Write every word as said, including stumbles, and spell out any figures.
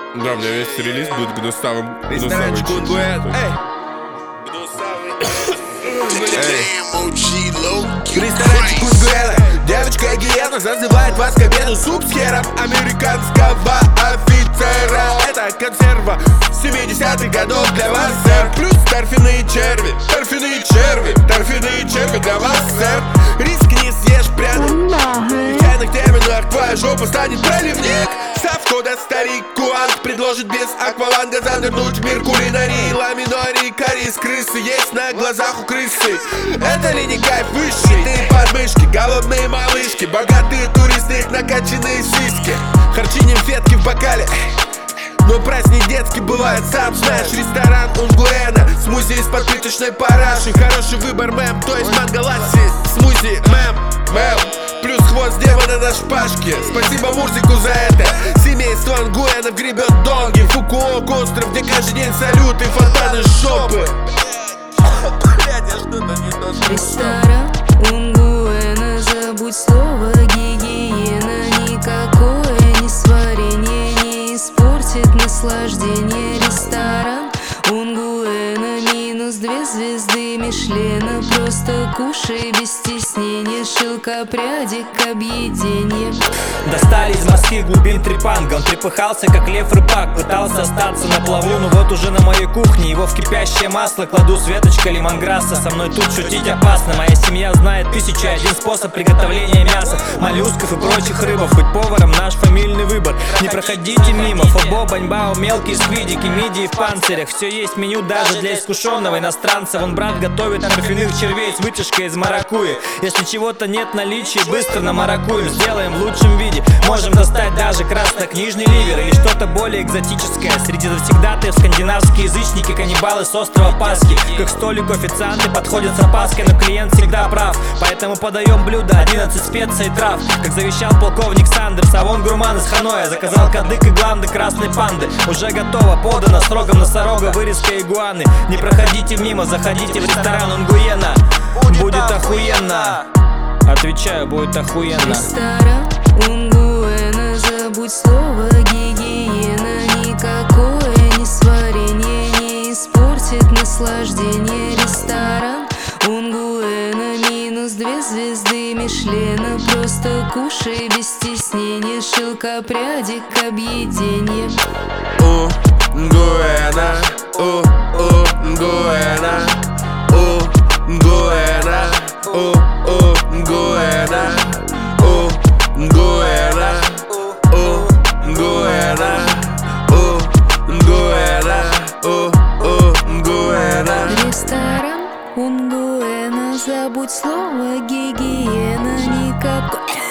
Да, у меня весь релиз будет гнусавым. Ресторанчик Унгуэн. Эй! Ресторанчик Унгуэна. Девочка гиена зазывает вас к обеду. Суп с хером американского офицера. Это консерва семидесятых годов для вас, сэр. Плюс торфяные черви, торфяные черви, торфяные черви для вас, сэр. Риск не съешь пряный. В чайных терминах твоя жопа станет проливник. Совкода старик Куант предложит без акваланга занырнуть в мир кулинарии. Ламинории, карис, крысы есть на глазах у крысы. Это ли не кайф высший? Ты подмышки, голодные малышки, богатые туристы, их накачанные сиськи. Харчи нимфетки в бокале, но праздник детский бывает, сам знаешь. Ресторан Унгуэна, смузи из подпиточной параши. Хороший выбор, мэм, то есть мангаласси. Смузи, мэм, мэм, плюс хвост демона на шпажке. Спасибо Мурзику за это. Семейство Унгуэнов гребет донги. Фукуок остров, где каждый день салюты, фонтаны, шопы. Блядь, я что-то не то сказал. Ресторан Унгуэна, забудь слово гигиена. Никакое несварение не испортит наслаждение. Ресторан Унгуэна, минус две звезды Мишлена. Просто кушай без стеснения, шелкопряди к объедению. Достали из морских глубин трепанга. Он трепыхался, как лев-рыбак, пытался остаться на плаву. Но вот уже на моей кухне его в кипящее масло кладу. Светочка лимонграсса, со мной тут шутить опасно. Моя семья знает тысяча один способ приготовления мяса, моллюсков и прочих рыбов. Быть поваром наш фамильный выбор. Не проходите мимо. Фобо, баньбао, мелкие сквидики, мидии в панцирях. Все есть в меню даже для искушенного иностранца. Вон брат готовит торфяных червей с вытяжкой из маракуйи. Если чего-то нет в наличии, быстро намаракуем. Сделаем в лучшем виде. Можем достать даже краснокнижный ливер или что-то более экзотическое. Среди завсегдатаев скандинавские язычники, каннибалы с острова Пасхи. К их столику официанты подходят с опаской, но клиент всегда прав. Поэтому подаем блюдо одиннадцать специй и трав. Как завещал полковник Сандерс, а вон гурман из Ханоя заказал кадык и гланды красной панды. Уже готово, подано с рогом носорога, вырезка игуаны. Не проходите мимо, заходите в ресторан Унгуэна. Будет охуенно. Отвечаю, будет охуенно. Ресторан Унгуэна, забудь слово гигиена. Никакое несварение не испортит наслаждение. Ресторан Унгуэна, минус две звезды Мишлена. Просто кушай без стеснения, шелкопряди к объедению. Унгуэна, Унгуэна, Унгуэна, Унгуэна, Унгуэна, Унгуэна, Унгуэна, Унгуэна. Ресторан Унгуэна, забудь слово гигиена. Никакой